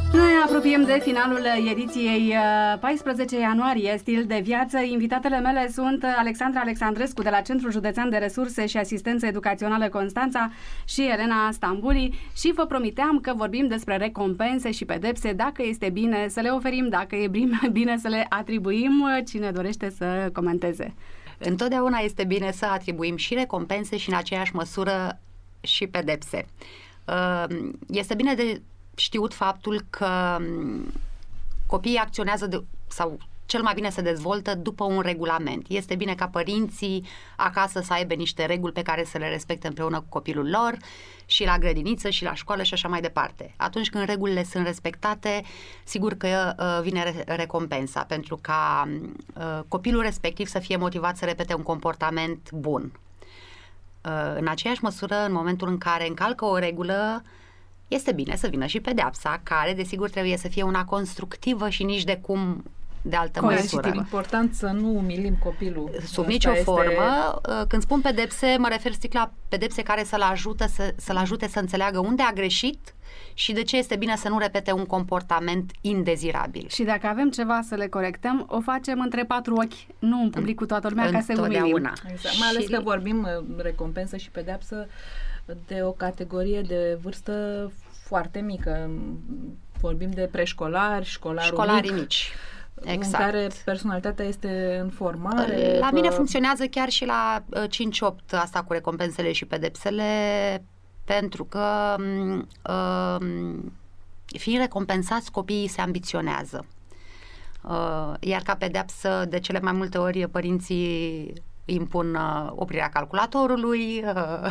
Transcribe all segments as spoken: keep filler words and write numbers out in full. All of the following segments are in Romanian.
Noi ne apropiem de finalul ediției paisprezece ianuarie, Stil de viață. Invitatele mele sunt Alexandra Alexandrescu de la Centrul Județean de Resurse și Asistență Educațională Constanța și Elena Stambuli și vă promiteam că vorbim despre recompense și pedepse, dacă este bine să le oferim, dacă e bine să le atribuim. Cine dorește să comenteze? Întotdeauna este bine să atribuim și recompense și în aceeași măsură și pedepse. Este bine de știut faptul că copiii acționează de, sau cel mai bine se dezvoltă după un regulament. Este bine ca părinții acasă să aibă niște reguli pe care să le respecte împreună cu copilul lor și la grădiniță și la școală și așa mai departe. Atunci când regulile sunt respectate, sigur că uh, vine recompensa, pentru ca uh, copilul respectiv să fie motivat să repete un comportament bun. Uh, în aceeași măsură, în momentul în care încalcă o regulă, este bine să vină și pedeapsa, care, desigur, trebuie să fie una constructivă și nici de cum de altă măsură. E important să nu umilim copilul. Sub nicio este... formă. Când spun pedepse, mă refer strict la pedepse care să-l ajute să, să-l ajute să înțeleagă unde a greșit și de ce este bine să nu repete un comportament indezirabil. Și dacă avem ceva să le corectăm, o facem între patru ochi, nu în public cu toată lumea, ca să umilim. Exact. Mai ales că vorbim recompensă și pedeapsă de o categorie de vârstă foarte mică. Vorbim de preșcolari, școlarul Școlarii mic, mici. Exact. În care personalitatea este în formare. La mine funcționează chiar și la cinci opt asta cu recompensele și pedepsele, pentru că fiind recompensați, copiii se ambiționează. Iar ca pedeapsă, de cele mai multe ori, părinții impun oprirea calculatorului.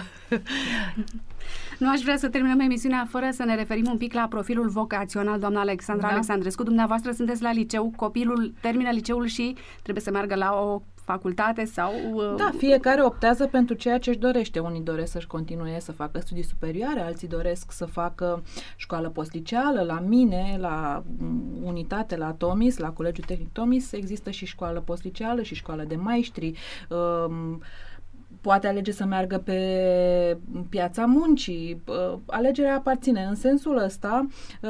Nu aș vrea să terminăm emisiunea fără să ne referim un pic la profilul vocațional, doamna Alexandra da. Alexandrescu. Dumneavoastră sunteți la liceu, copilul termină liceul și trebuie să meargă la o facultate sau... Da, fiecare optează pentru ceea ce își dorește. Unii doresc să-și continue să facă studii superioare, alții doresc să facă școală postliceală. La mine, la unitate, la Tomis, la Colegiul Tehnic Tomis, există și școală postliceală și școală de maestri. Um, poate alege să meargă pe piața muncii. Alegerea aparține. În sensul ăsta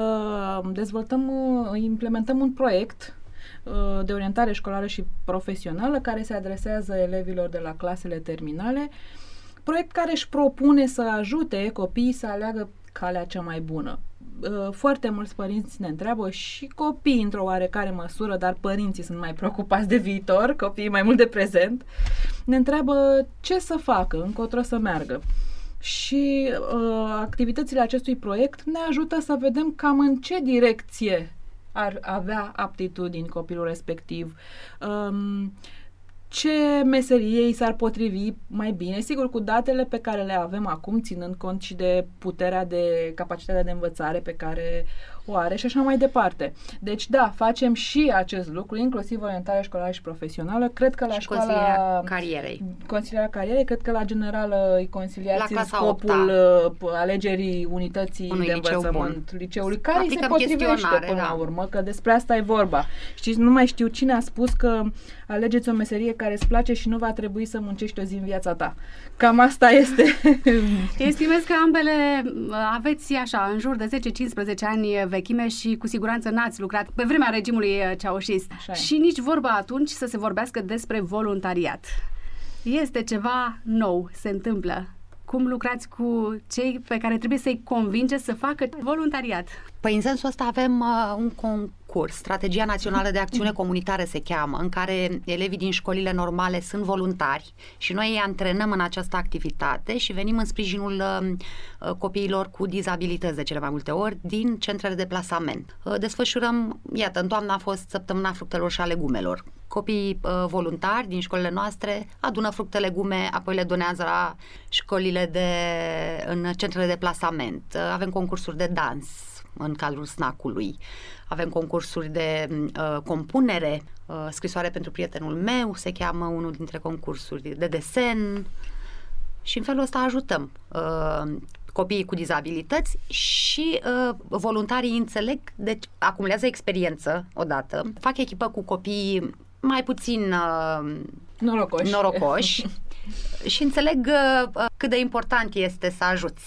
dezvoltăm, implementăm un proiect de orientare școlară și profesională care se adresează elevilor de la clasele terminale, proiect care își propune să ajute copiii să aleagă calea cea mai bună. Foarte mulți părinți ne întreabă și copiii într-o oarecare măsură, dar părinții sunt mai preocupați de viitor, copiii mai mult de prezent, ne întreabă ce să facă, încotro să meargă. Și uh, activitățile acestui proiect ne ajută să vedem cam în ce direcție ar avea aptitudini copilul respectiv, um, ce meserie i s-ar potrivi mai bine, sigur cu datele pe care le avem acum, ținând cont și de puterea de capacitatea de învățare pe care o are și așa mai departe. Deci da, facem și acest lucru, inclusiv orientarea școlară și profesională. Cred că la și școala consilierea carierei. Consilierea carierei, cred că la generală îi consiliați în scopul opta. alegerii unității Unui de liceu învățământ, bun. liceului, care îi se potrivește până da. la urmă, că despre asta e vorba. Știți, nu mai știu cine a spus că alegeți o meserie care îți place și nu va trebui să muncești o zi în viața ta. Cam asta este. Estimez că ambele aveți așa, în jur de zece cincisprezece ani vechime și cu siguranță n-ați lucrat pe vremea regimului ceaușist. Și nici vorba atunci să se vorbească despre voluntariat. Este ceva nou, se întâmplă. Cum lucrați cu cei pe care trebuie să-i convingeți să facă voluntariat? Păi în sensul ăsta avem uh, un concurs, Strategia Națională de Acțiune Comunitară se cheamă, în care elevii din școlile normale sunt voluntari și noi îi antrenăm în această activitate și venim în sprijinul uh, copiilor cu dizabilități de cele mai multe ori din centrele de plasament. Uh, desfășurăm, iată, în toamnă a fost săptămâna fructelor și a legumelor. Copiii uh, voluntari din școlile noastre adună fructe, legume, apoi le donează la școlile de, în centrele de plasament. Uh, avem concursuri de dans în cadrul S N A C-ului. Avem concursuri de uh, compunere, uh, scrisoare pentru prietenul meu, se cheamă unul dintre concursuri de desen și în felul ăsta ajutăm uh, copiii cu dizabilități și uh, voluntarii înțeleg, deci acumulează experiență odată, fac echipă cu copiii mai puțin uh, norocoși, norocoși și înțeleg uh, cât de important este să ajuți.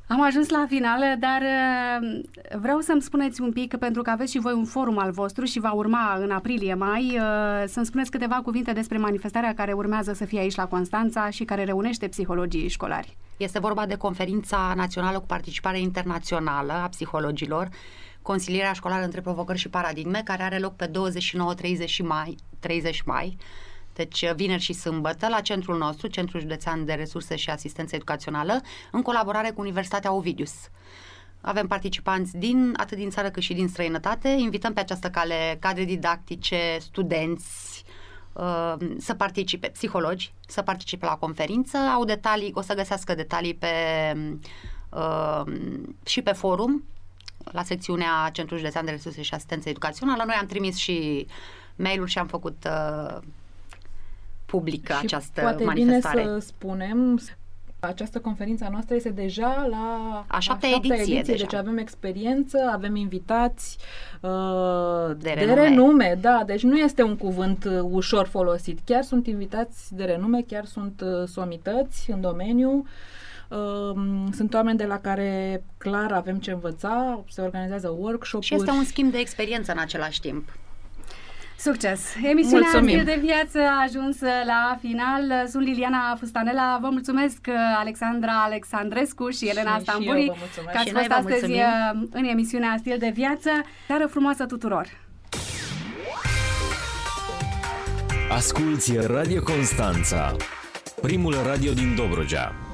Am ajuns la final, dar vreau să-mi spuneți un pic, pentru că aveți și voi un forum al vostru și va urma în aprilie-mai, să-mi spuneți câteva cuvinte despre manifestarea care urmează să fie aici la Constanța și care reunește psihologii școlari. Este vorba de Conferința Națională cu Participare Internațională a Psihologilor, Consilierea școlară între provocări și paradigme, care are loc pe douăzeci și nouă treizeci mai, treizeci mai, deci vineri și sâmbătă, la centrul nostru, Centrul Județean de Resurse și Asistență Educațională, în colaborare cu Universitatea Ovidius. Avem participanți din, atât din țară cât și din străinătate. Invităm pe această cale cadre didactice, studenți, uh, să participe, psihologi, să participe la conferință. Au detalii, o să găsească detalii pe, uh, și pe forum, la secțiunea Centrul Județean de Resurse și Asistență Educațională. Noi am trimis și mail-uri și am făcut uh, publică și această poate manifestare. Bine să spunem, această conferință a noastră este deja la a șaptea a șaptea ediție, ediție deja. Deci avem experiență, avem invitați uh, de, de renume. renume, da, deci nu este un cuvânt uh, ușor folosit, chiar sunt invitați de renume, chiar sunt uh, somități în domeniu. Uh, sunt oameni de la care clar avem ce învăța, se organizează workshop-uri. Și este un schimb de experiență în același timp. Succes! Emisiunea Mulțumim. Stil de Viață a ajuns la final. Sunt Liliana Fustanela. Vă mulțumesc, Alexandra Alexandrescu și Elena și, Stamburi, și eu, că ați și fost noi vă astăzi mulțumim. în emisiunea Stil de Viață. Seară frumoasă tuturor! Asculți Radio Constanța, primul radio din Dobrogea.